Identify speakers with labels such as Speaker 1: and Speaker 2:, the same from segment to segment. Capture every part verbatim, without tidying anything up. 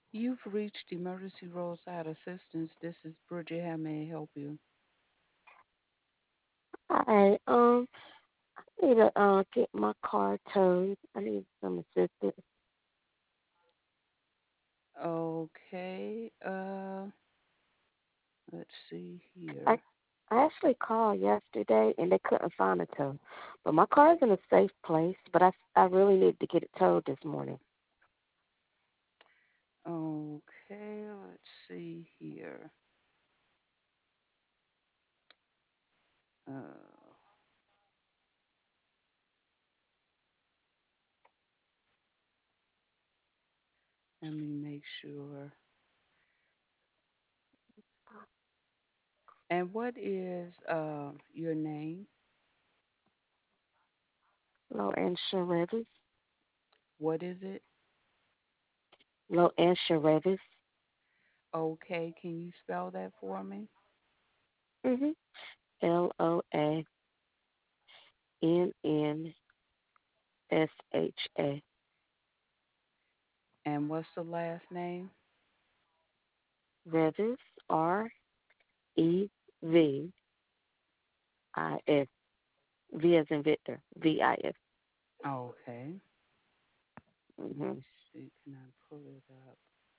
Speaker 1: You've reached Emergency Roadside Assistance. This is Bridget. How may I help you?
Speaker 2: Hi, um, I need to uh get my car towed. I need some assistance.
Speaker 1: Okay. Uh, let's see
Speaker 2: I
Speaker 1: here.
Speaker 2: I actually called yesterday and they couldn't find a tow, but my car's in a safe place. But I I really need to get it towed this morning.
Speaker 1: Okay, let's see here. Uh, let me make sure. And what is uh your name?
Speaker 2: Low insurance,
Speaker 1: What is it?
Speaker 2: low insurance.
Speaker 1: Okay, can you spell that for me?
Speaker 2: Mhm. L O A N N S H A.
Speaker 1: And what's the last name?
Speaker 2: Revis, R E V I S. V as in Victor. V I S.
Speaker 1: Okay. Let
Speaker 2: Mhm.
Speaker 1: me see. Can I pull it up?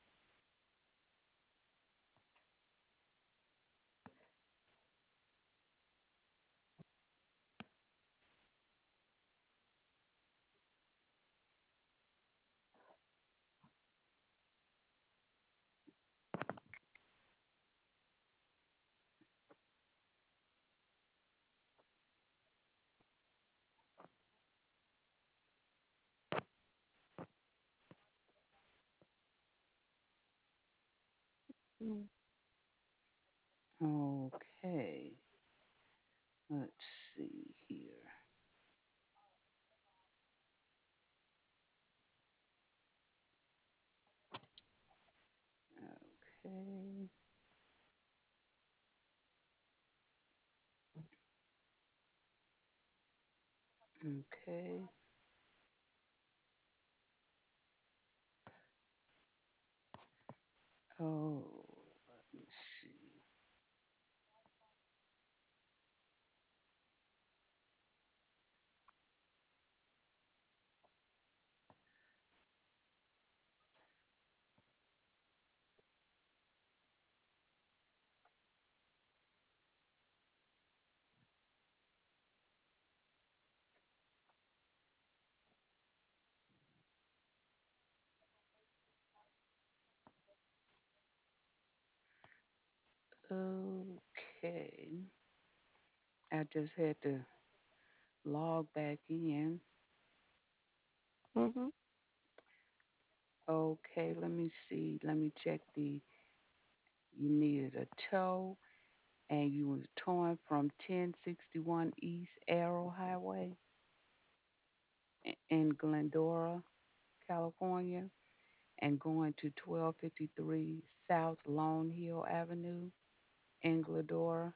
Speaker 1: Okay. Let's see here. Okay. Okay. Oh, let me see. Okay. I just had to log back in.
Speaker 2: Mhm.
Speaker 1: Okay, let me see. Let me check the. You needed a tow, and you was towing from ten sixty-one East Arrow Highway i- in Glendora, California, and going to twelve fifty-three South Lone Hill Avenue in Glendora.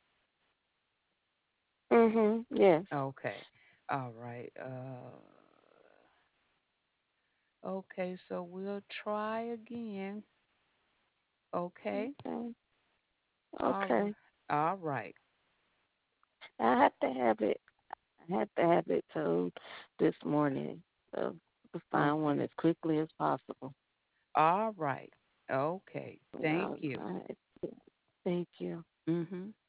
Speaker 2: Mhm. Yes.
Speaker 1: Okay. All right. Uh, okay, so we'll try again. Okay.
Speaker 2: Okay.
Speaker 1: All right.
Speaker 2: Okay.
Speaker 1: All right.
Speaker 2: I have to have it. I have to have it towed this morning. So to find one
Speaker 1: Okay.
Speaker 2: as quickly as possible.
Speaker 1: All right. Okay. Thank
Speaker 2: All
Speaker 1: you.
Speaker 2: right. Thank you.
Speaker 1: Mhm.